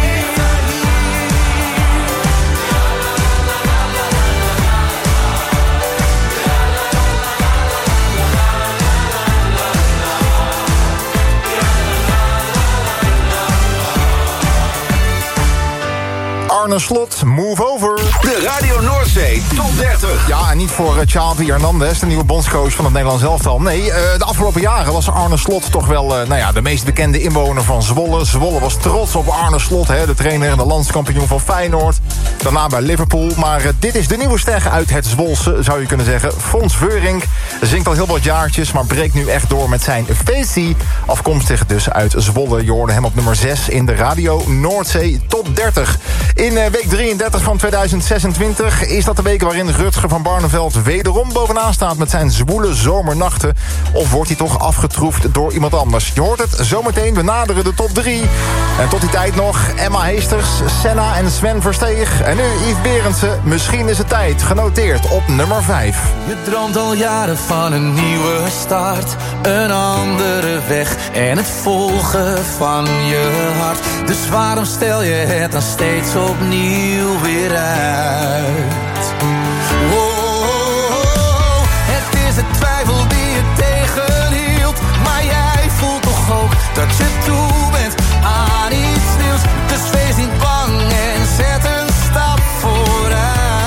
Arne Slot, Move Over. De Radio Noordzee Top dertig. Ja, en niet voor uh, Xavi Hernandez, de nieuwe bondscoach van het Nederlands elftal. Nee, uh, de afgelopen jaren was Arne Slot toch wel uh, nou ja, de meest bekende inwoner van Zwolle. Zwolle was trots op Arne Slot, hè, de trainer en de landskampioen van Feyenoord. Daarna bij Liverpool. Maar uh, dit is de nieuwe ster uit het Zwolse, zou je kunnen zeggen. Fons Veurink zingt al heel wat jaartjes, maar breekt nu echt door met zijn feestie. Afkomstig dus uit Zwolle. Je hoorde hem op nummer zes in de Radio Noordzee Top dertig. In uh, week drieëndertig van tweeduizend zesentwintig is dat de week waarin Rutger van Barneveld wederom bovenaan staat met zijn zwoele zomernachten. Of wordt hij toch afgetroefd door iemand anders? Je hoort het zometeen, we naderen de top drie. En tot die tijd nog Emma Heesters, Senna en Sven Versteeg. En nu Yves Berendsen, Misschien is het tijd, genoteerd op nummer vijf. Je droomt al jaren van een nieuwe start, een andere weg en het volgen van je hart. Dus waarom stel je het dan steeds opnieuw weer uit? Oh, oh, oh, het is de twijfel die je tegenhield, maar jij voelt toch ook dat je toe bent aan iets nieuws. Dus wees niet bang en zet een stap vooruit.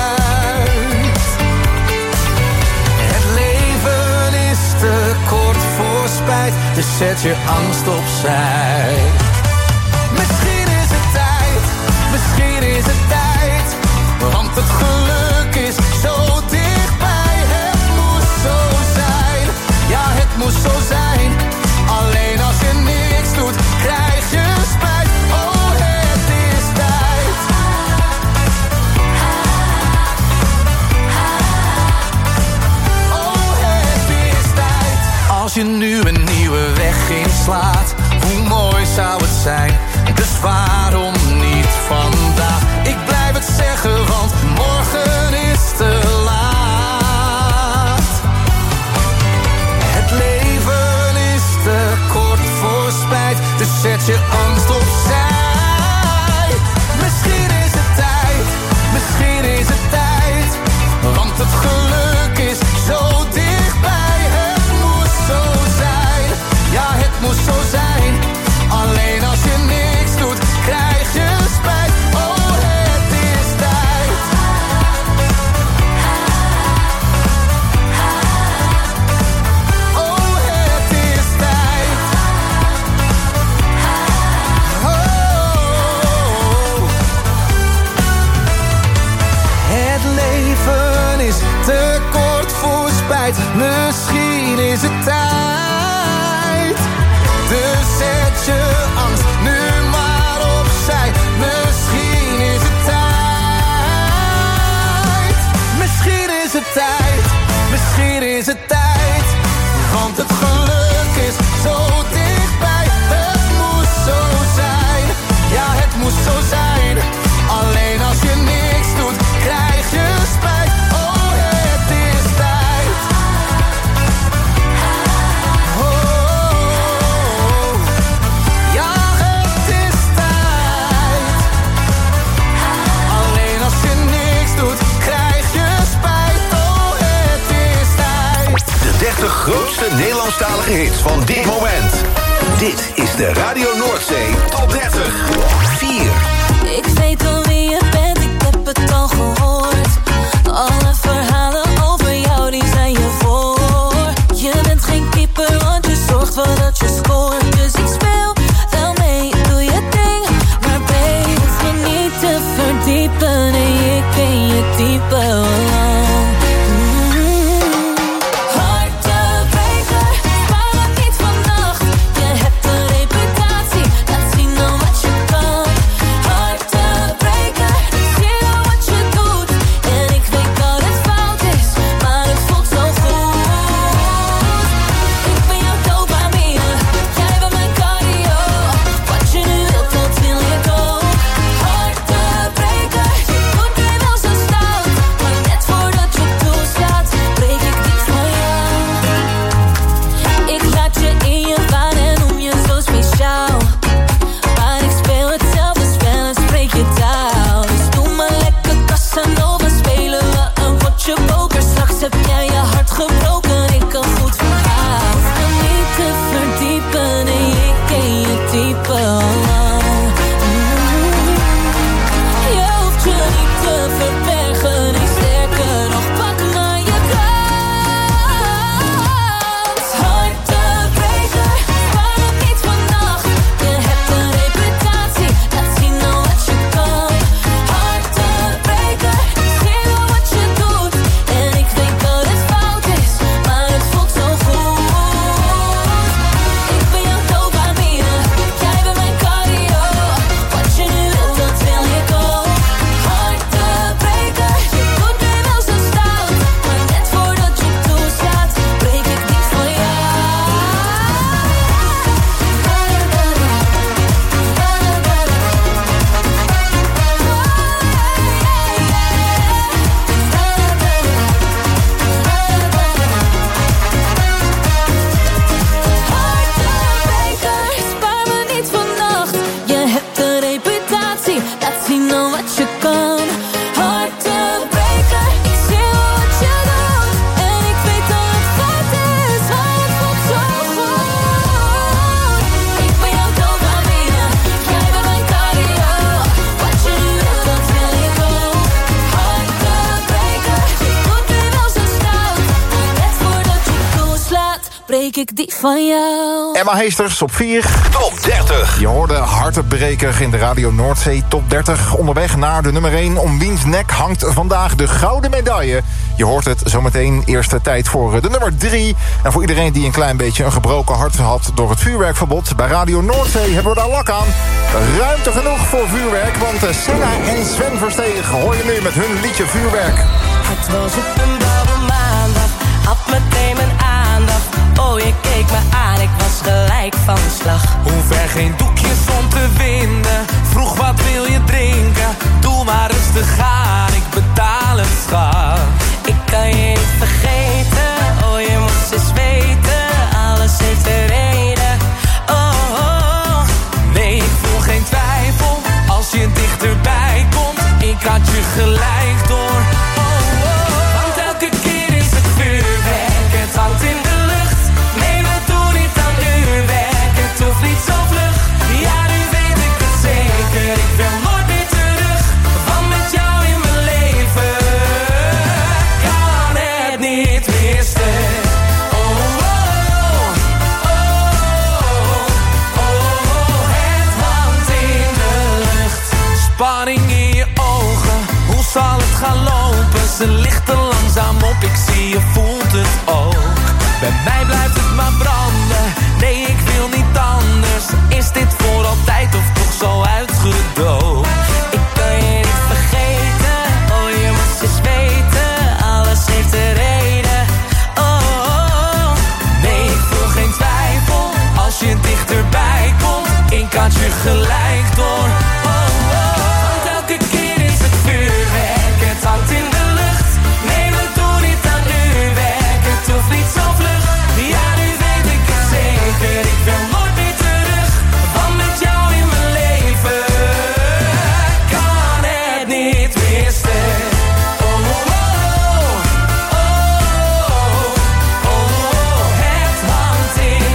Het leven is te kort voor spijt, dus zet je angst opzij. Misschien is het tijd, misschien is het tijd, want het geluk is zo dichtbij. Het moest zo zijn, ja het moest zo zijn. Alleen als je niks doet, krijg je spijt. Oh, het is tijd. Oh, het is tijd. Als je nu een nieuwe weg inslaat, hoe mooi zou het zijn? Dus waarom niet vandaag? Ik blijf het zeggen, want morgen is te laat. Het leven is te kort voor spijt, dus zet je angst opzij. Misschien is het tijd, misschien is het tijd, want het geluk Nederlandstalige hits van dit moment. Dit is de Radio Noordzee Top dertig. vier. Ik weet al wie je bent, ik heb het al gehoord. Alle verhalen over jou, die zijn je voor. Je bent geen keeper, want je zorgt wel dat je scoort. Dus ik speel wel mee, doe je ding. Maar babe, hoef je niet te verdiepen. Nee, ik ken je type. Ik die van jou. Emma Heesters op vier. Top dertig. Je hoorde Hartenbreker in de Radio Noordzee Top dertig. Onderweg naar de nummer één. Om wiens nek hangt vandaag de gouden medaille. Je hoort het zometeen. Eerste tijd voor de nummer drie. En voor iedereen die een klein beetje een gebroken hart had door het vuurwerkverbod. Bij Radio Noordzee hebben we daar lak aan. Ruimte genoeg voor vuurwerk. Want Senna en Sven Versteeg hoor je nu met hun liedje Vuurwerk. Het was op een blauwe maandag. Had meteen mijn aandacht. Oh, je keek me aan, ik was gelijk van slag. Hoe ver geen doekjes om te winden. Vroeg wat wil je drinken? Doe maar rustig aan, ik betaal het schat. Ik kan je niet vergeten, oh je moest eens weten. Alles heeft een reden, oh, oh. Nee, ik voel geen twijfel, als je dichterbij komt. Ik had je gelijk door, oh, oh. Want elke keer is het vuurwerk, het hangt in de niet zo vlug, ja nu weet ik het zeker. Ik wil nooit meer terug, want met jou in mijn leven kan het niet meer stuk. Oh, oh, oh, oh, oh, het hangt in de lucht. Spanning in je ogen, hoe zal het gaan lopen? Ze lichten langzaam op, ik zie je voelt het ook. Bij mij blijft het maar branden, nee ik wil niet anders. Is dit voor altijd of toch zo uitgedoofd? Ik kan je niet vergeten, oh je moest eens weten. Alles heeft een reden, oh, oh, oh. Nee ik voel geen twijfel, als je dichterbij komt. Ik had je gelijk door, oh, oh. Want elke keer is het vuurwerk, het hangt in de lucht. Nee we doen niet aan uurwerk, het hoeft niet zo vlug. Ja, nu weet ik het zeker, ik wil nooit meer terug. Want met jou in mijn leven kan het niet meer stuk. Oh, oh, oh, oh, oh, oh, het hangt in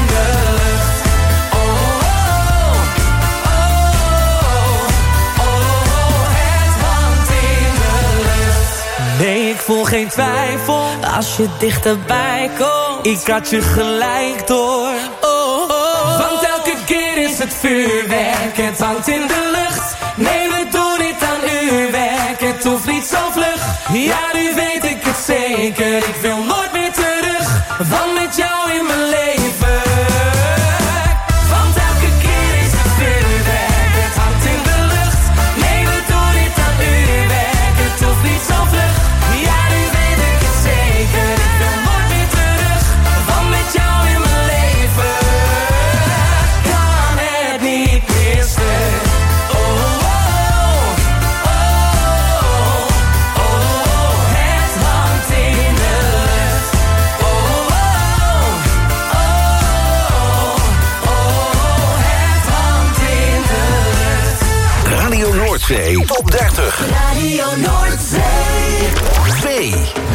geen twijfel. Als je dichterbij komt, ik had je gelijk door. Oh, oh. Want elke keer is het vuurwerk, het hangt in de lucht. Nee, we doen niet aan uurwerk, het hoeft niet zo vlug. Ja, nu weet ik het zeker, ik wil nooit meer terug. Want met jou in mijn leven. Want elke keer is het vuurwerk, het hangt in de lucht. Nee, we doen niet aan uurwerk, het hoeft niet zo vlug. Ja, nu weet ik het zeker, ik wil nooit meer terug. Want met jou in mijn leven kan het niet meer stuk. Oh, oh, oh, oh, oh, het hangt in de lucht. Oh, oh, oh, oh, oh, het hangt in de lucht. Radio Noordzee Top dertig. Radio Noordzee. twee.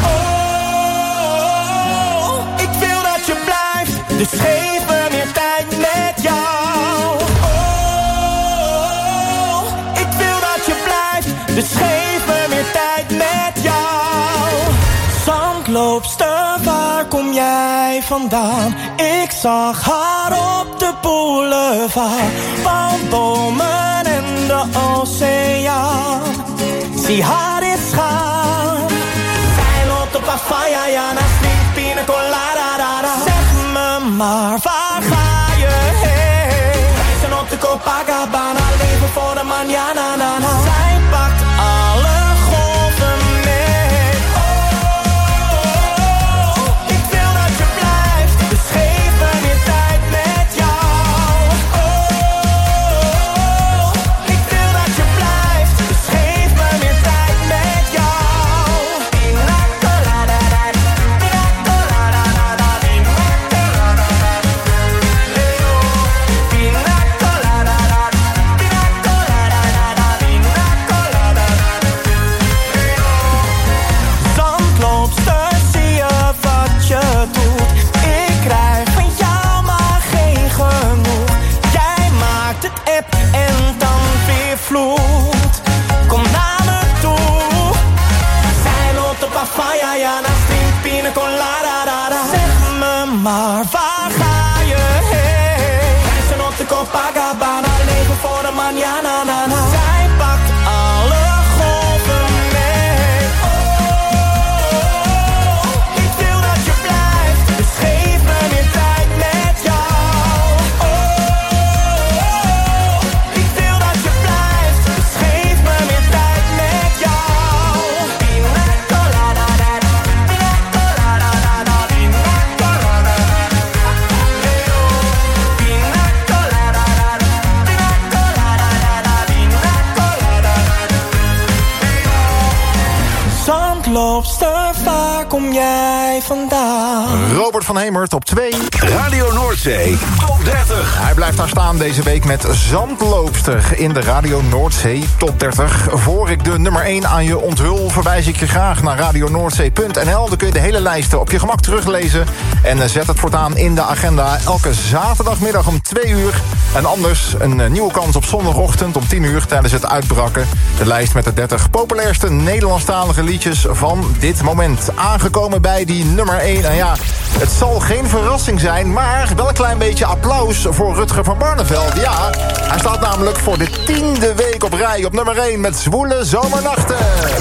Oh, ik wil dat je blijft, dus geef me meer tijd met jou. Oh, ik wil dat je blijft, dus geef me meer tijd met jou. Zandloopster, waar kom jij vandaan? Ik zag haar op de boulevard, palmbomen en de oceaan. Zie haar eens gaan. Zij loopt op Afaya, ja, naar Sweet Pina Colada. Zeg me maar, waar ga je heen? Wij zijn op de Copacabana, leven voor de manana, na, na. Zij pakt alle golven mee. Oh, ik wil dat je blijft, dus geef me meer tijd met jou. Oh, ik wil dat je blijft, dus geef me meer tijd met jou. Pina colada, pina colada, pina colada, pina colada, pina colada, pina colada. Zandloopster, zie je wat je doet? Ik krijg van jou maar geen genoeg. Jij maakt het app en dan weer vloed. Kom naar me toe. Zij loopt op Afaya, ja, naar Sweet Pina Colada. Zeg me maar, waar ga je heen? Wij zijn op de Copacabana, leven voor de manana, na, na. Zij pakt alle golven mee. Oh, ik wil dat je blijft, dus geef me meer tijd met jou. Oh, ik wil dat je blijft, dus geef me meer tijd met jou. Pina colada, pina colada, pina colada. Pina colada, pina colada, pina colada. Zandloopster, waar kom jij vandaan? Robert van Hemert op twee. Radio Noordzee Top dertig. Hij blijft daar staan deze week met Zandloopster in de Radio Noordzee Top dertig. Voor ik de nummer één aan je onthul, verwijs ik je graag naar radio noordzee punt n l. Dan kun je de hele lijsten op je gemak teruglezen. En zet het voortaan in de agenda. Elke zaterdagmiddag om twee uur. En anders een nieuwe kans op zondagochtend om tien uur tijdens het uitbraken. De lijst met de dertig populairste Nederlandstalige liedjes van dit moment. Aangekomen bij die nummer één. En ja, het zal geen verrassing zijn, maar wel een klein beetje applaus voor Rutger van Barneveld. Ja, hij staat namelijk voor de tiende week op rij op nummer één met Zwoele Zomernachten.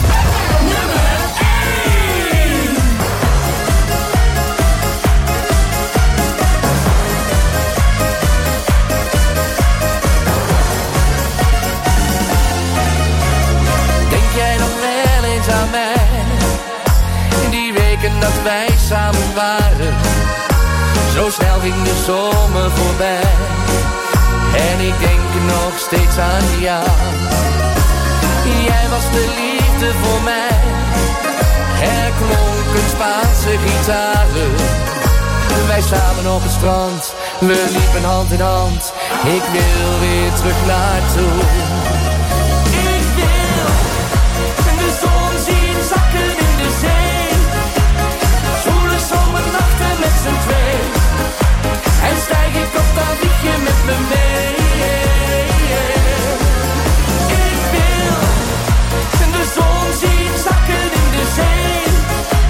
Denk jij nog wel eens aan mij? In die weken dat wij samen waren. Zo snel ging de zomer voorbij. En ik denk nog steeds aan jou. Jij was de liefde voor mij. Er klonken Spaanse gitaren. Wij samen op het strand. We liepen hand in hand. Ik wil weer terug naartoe. Ik wil de zon zien zakken in de zee. Zwoele zomernachten met z'n twee. En stijg ik op dat wiegje met me mee. Ik wil de zon zien zakken in de zee.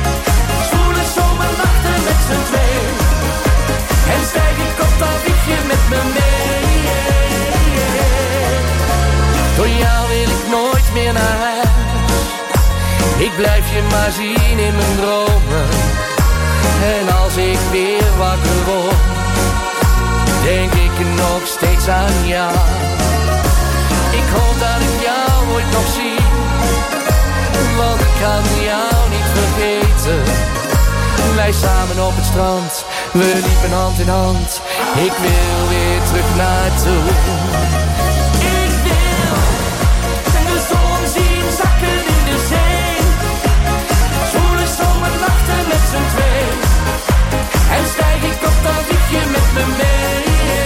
je naar huis. Ik blijf je maar zien in mijn dromen. En als ik weer wakker word, denk ik nog steeds aan jou. Ik hoop dat ik jou ooit nog zie, want ik kan jou niet vergeten. Wij samen op het strand, we liepen hand in hand. Ik wil weer terug naartoe. Ik wil de zon zien zakken in de zee. Zwoele zomernachten met z'n twee. En stijg ik op, dan vlieg je met me mee.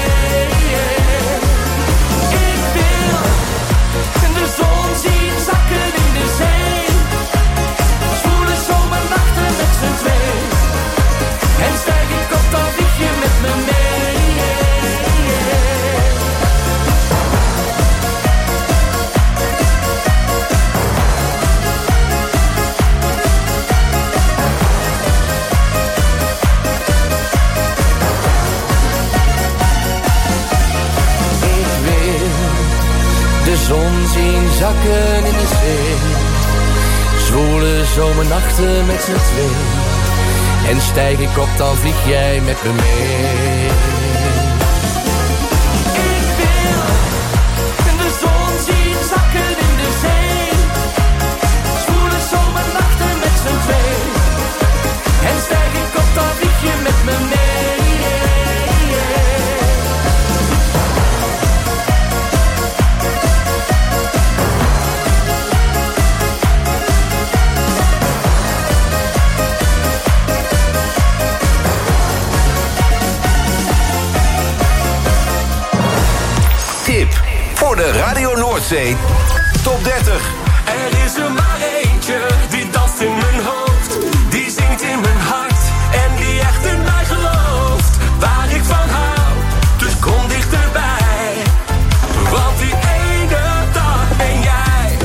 Ik wil de zon zien zakken in de zee. Zwoele zomernachten met z'n twee. En stijg ik op, dan vlieg je met me mee. De zon zien zakken in de zee. Zwoele zomernachten met z'n twee. En stijg ik op, dan vlieg jij met me mee. Ik wil de zon zien zakken in de zee. Zwoele zomernachten met z'n twee. En stijg ik op, dan vlieg je met me mee. Voor de Radio Noordzee Top dertig. Er is er maar eentje die danst in mijn hoofd, die zingt in mijn hart en die echt in mij gelooft. Waar ik van hou, dus kom dichterbij, want die ene dag ben jij.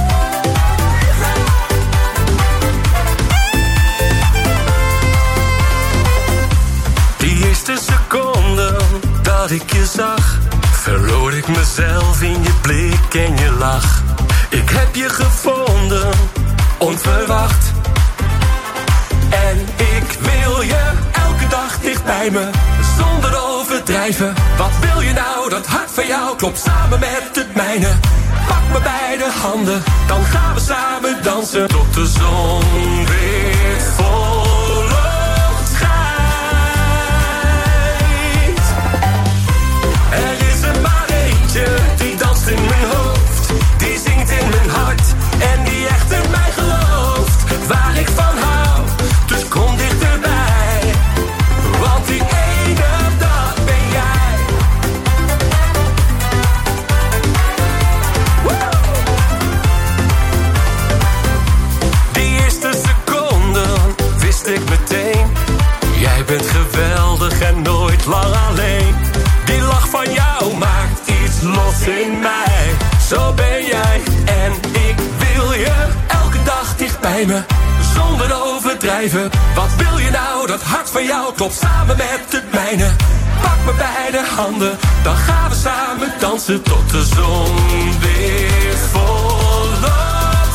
Die eerste seconde dat ik je zag, verloor ik mezelf in je blik en je lach. Ik heb je gevonden, onverwacht. En ik wil je elke dag dicht bij me, zonder overdrijven. Wat wil je nou, dat hart van jou klopt samen met het mijne. Pak me bij de handen, dan gaan we samen dansen tot de zon weer volop schijnt. Er is er maar eentje die danst in mijn hoofd, die zingt in mijn hart en die echt in mij gelooft. Waar ik van hou, dus kom dichterbij, want die ene dag ben jij. Woe! Die eerste seconde wist ik meteen, jij bent geweldig en nooit lang alleen. Die lach van jou maakt iets los in mij. Zo ben jij en ik wil je elke dag dicht bij me, zonder overdrijven. Wat wil je nou, dat hart van jou klopt samen met het mijne. Pak me bij de handen, dan gaan we samen dansen tot de zon weer volop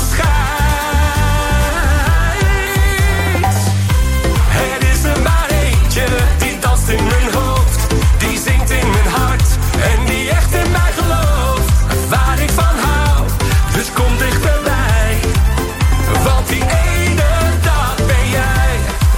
schijnt. Er is er maar eentje die danst in mijn hoofd, die zingt in mijn hart en die echt in mij gelooft. Waar ik van hou, dus kom dichterbij, want die ene dag ben jij.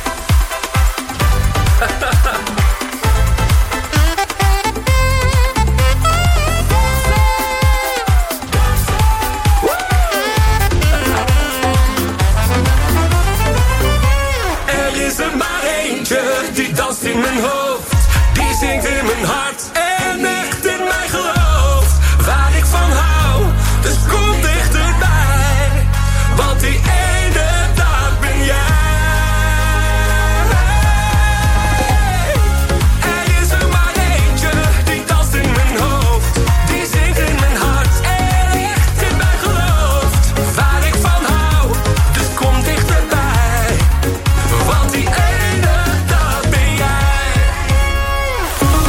Er is er maar eentje die danst in mijn hoofd, die zingt in mijn hart en echt in mij gelooft. Waar ik van hou, dus kom dichterbij, want die ene dag ben jij. Er is er maar eentje die danst in mijn hoofd, die zingt in mijn hart en echt in mij gelooft. Waar ik van hou, dus kom dichterbij, want die ene dag ben jij.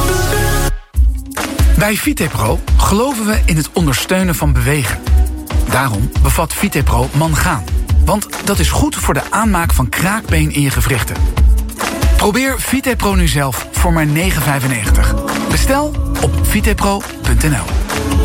Bij Vitepro geloven we in het ondersteunen van bewegen. Daarom bevat VitePro mangaan. Want dat is goed voor de aanmaak van kraakbeen in je gewrichten. Probeer VitePro nu zelf voor maar negen vijfennegentig. Bestel op vitepro punt n l.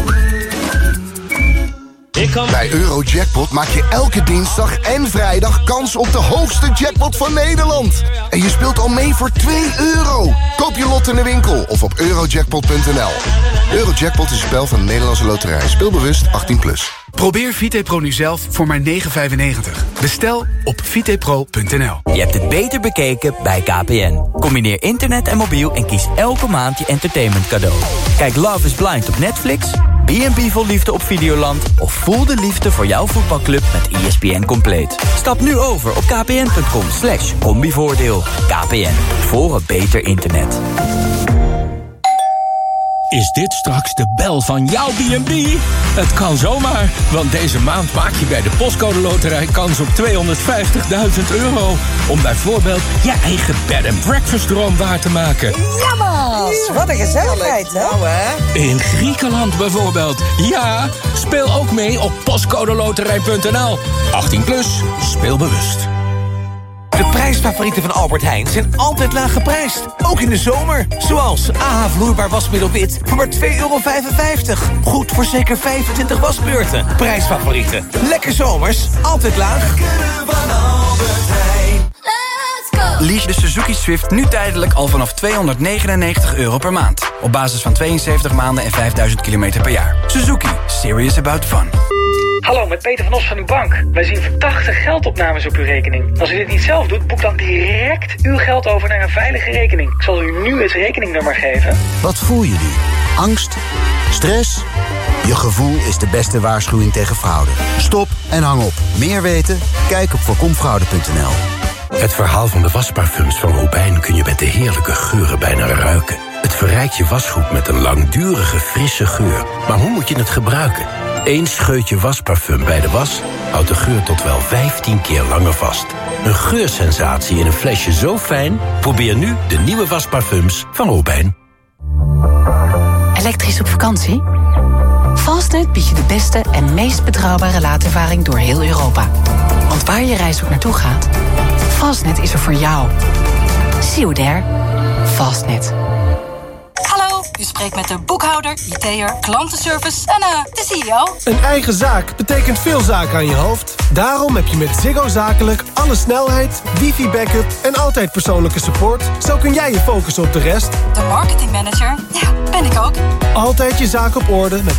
Bij Eurojackpot maak je elke dinsdag en vrijdag kans op de hoogste jackpot van Nederland. En je speelt al mee voor twee euro. Koop je lot in de winkel of op eurojackpot punt n l. Eurojackpot is een spel van de Nederlandse Loterij. Speelbewust achttien plus. Probeer VitePro nu zelf voor maar negen vijfennegentig. Bestel op vitepro punt n l. Je hebt het beter bekeken bij K P N. Combineer internet en mobiel en kies elke maand je entertainment cadeau. Kijk Love is Blind op Netflix, B en B vol liefde op Videoland of voel de liefde voor jouw voetbalclub met E S P N Compleet. Stap nu over op kpn punt com slash combivoordeel. K P N, voor een beter internet. Is dit straks de bel van jouw B en B? Het kan zomaar, want deze maand maak je bij de Postcode Loterij kans op tweehonderdvijftigduizend euro. Om bijvoorbeeld je eigen bed and breakfast droom waar te maken. Jammer, wat een gezelligheid, hè? Nou, hè? In Griekenland bijvoorbeeld. Ja, speel ook mee op postcodeloterij punt n l. achttien plus, speel bewust. De prijsfavorieten van Albert Heijn zijn altijd laag geprijsd. Ook in de zomer. Zoals A H vloeibaar wasmiddel wit voor maar twee euro vijfenvijftig. Goed voor zeker vijfentwintig wasbeurten. Prijsfavorieten. Lekker zomers. Altijd laag. Lease de Suzuki Swift nu tijdelijk al vanaf tweehonderdnegenennegentig euro per maand. Op basis van tweeënzeventig maanden en vijfduizend kilometer per jaar. Suzuki. Serious about fun. Hallo, met Peter van Os van uw bank. Wij zien verdachte geldopnames op uw rekening. Als u dit niet zelf doet, boek dan direct uw geld over naar een veilige rekening. Ik zal u nu het rekeningnummer geven. Wat voel je nu? Angst? Stress? Je gevoel is de beste waarschuwing tegen fraude. Stop en hang op. Meer weten? Kijk op voorkomfraude punt n l. Het verhaal van de wasparfums van Robijn kun je met de heerlijke geuren bijna ruiken. Het verrijkt je wasgoed met een langdurige, frisse geur. Maar hoe moet je het gebruiken? Eén scheutje wasparfum bij de was houdt de geur tot wel vijftien keer langer vast. Een geursensatie in een flesje zo fijn? Probeer nu de nieuwe wasparfums van Robijn. Elektrisch op vakantie? Fastnet biedt je de beste en meest betrouwbare laadervaring door heel Europa. Want waar je reis ook naartoe gaat, Fastnet is er voor jou. See you there. Fastnet. Hallo, u spreekt met de boekhouder, I T'er, klantenservice en uh, de C E O. Een eigen zaak betekent veel zaken aan je hoofd. Daarom heb je met Ziggo Zakelijk alle snelheid, wifi-backup en altijd persoonlijke support. Zo kun jij je focussen op de rest. De marketingmanager, ja, ben ik ook. Altijd je zaak op orde met